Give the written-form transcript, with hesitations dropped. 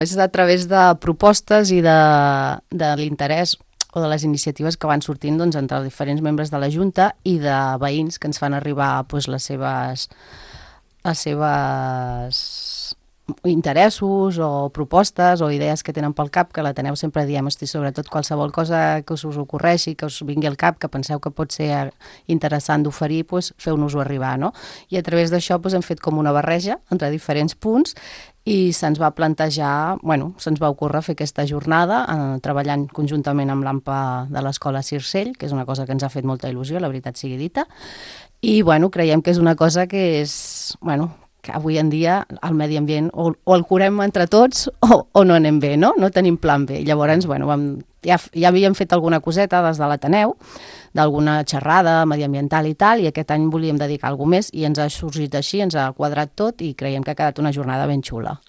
És a través de propostes i de l'interès o de les iniciatives que van sortint doncs, entre els diferents membres de la Junta i de veïns que ens fan arribar doncs, les seves interessos o propostes o idees que tenen pel cap, que l'Ateneu sempre diem, hosti, sobretot qualsevol cosa que us ocorreixi, que us vingui al cap, que penseu que pot ser interessant d'oferir, doncs, feu-nos-ho arribar, no? I a través d'això doncs, hem fet com una barreja entre diferents punts i se'ns va plantejar, se'ns va ocórrer fer aquesta jornada treballant conjuntament amb l'AMPA de l'Escola Circell, que és una cosa que ens ha fet molta il·lusió, la veritat sigui dita, i creiem que és una cosa que és, que avui en dia el medi ambient o el curem entre tots o no anem bé, no? No tenim plan B. Llavors, ja havíem fet alguna coseta des de l'Ateneu, d'alguna xerrada mediambiental i tal, i aquest any volíem dedicar alguna més i ens ha sorgit així, ens ha quadrat tot i creiem que ha quedat una jornada ben xula.